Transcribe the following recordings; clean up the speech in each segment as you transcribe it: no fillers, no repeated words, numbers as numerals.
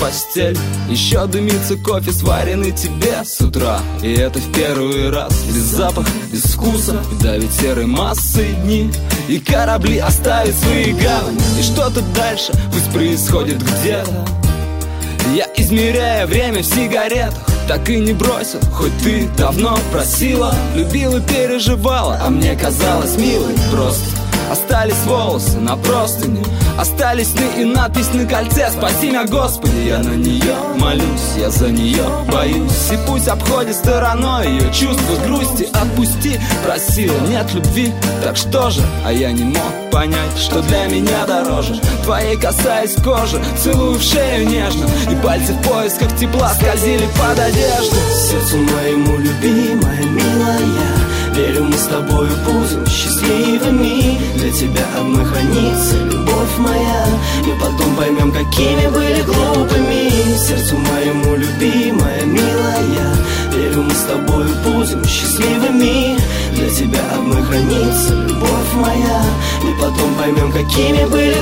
постель. Еще дымится кофе, сваренный тебе с утра. И это в первый раз. Без запаха, без вкуса, и давит серой массой дни. И корабли оставят свои гавани. И что-то дальше пусть происходит где-то. Я измеряю время в сигаретах, так и не бросил, хоть ты давно просила. Любила, переживала, а мне казалось милой просто. Остались волосы на простыне, остались сны и надпись на кольце. Спаси меня, Господи, я на нее молюсь, я за нее боюсь. И пусть обходит стороной ее чувства грусти. Отпусти, просила, нет любви, так что же? А я не мог понять, что для меня дороже. Твоей касаясь кожи, целую в шею нежно, и пальцы в поисках тепла скользили под одежду. Сердцу моему любимая, милая, верю, мы с тобою будем счастливыми. Для тебя одной хранится любовь моя. Мы потом поймем, какими были глупыми. Сердцу моему любимая, милая, верю, мы с тобою будем счастливыми. Для тебя одной хранится любовь моя. Мы потом поймем, какими были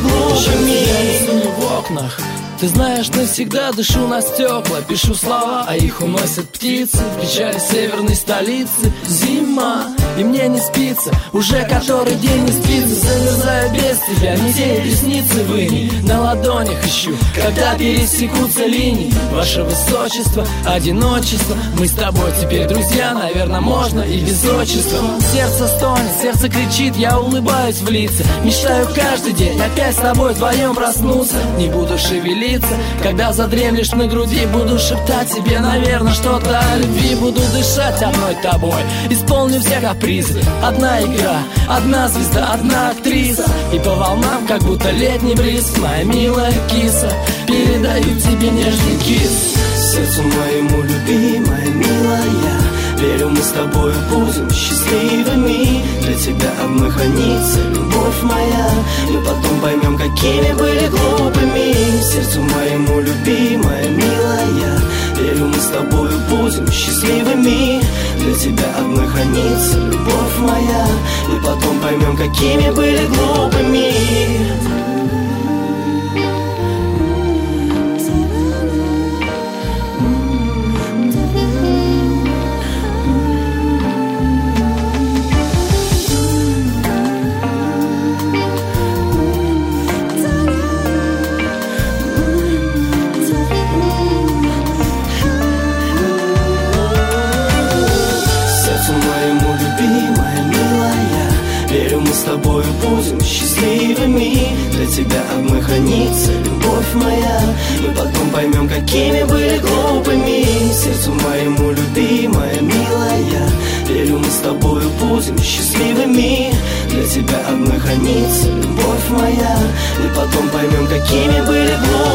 глупыми. В окнах, ты знаешь, навсегда дышу на стекла. Пишу слова, а их уносят птицы. В печали северной столицы зима, и мне не спится. Уже который день не спится. Замерзаю без тебя, метеет ресницы вынь. На ладонях ищу, когда пересекутся линии. Ваше высочество, одиночество. Мы с тобой теперь друзья, наверное, можно и без отчества. Сердце стонет, сердце кричит, я улыбаюсь в лица. Мечтаю каждый день опять с тобой вдвоем проснуться. Не буду шевелиться, когда задремлешь на груди. Буду шептать тебе, наверное, что-то о любви. Буду дышать одной тобой, исполню все капризы. Одна игра, одна звезда, одна актриса. И по волнам, как будто летний бриз. Моя милая киса, передаю тебе нежный кис. Сердцу моему любимая, милая, верю, мы с тобою будем счастливыми. Для тебя одной хранится любовь моя. Мы потом поймем, какими были глупыми. Сердцу моему любимая, милая, верю, мы с тобою будем счастливыми. Для тебя одной хранится любовь моя. Мы потом поймем, какими были глупыми. С тобою будем счастливыми. Для тебя одной хранится любовь моя. Мы потом поймем, какими были глупыми. Сердцу моему любимая, милая, верю, мы с тобою будем счастливыми. Для тебя одной хранится любовь моя. Мы потом поймем, какими были глупыми.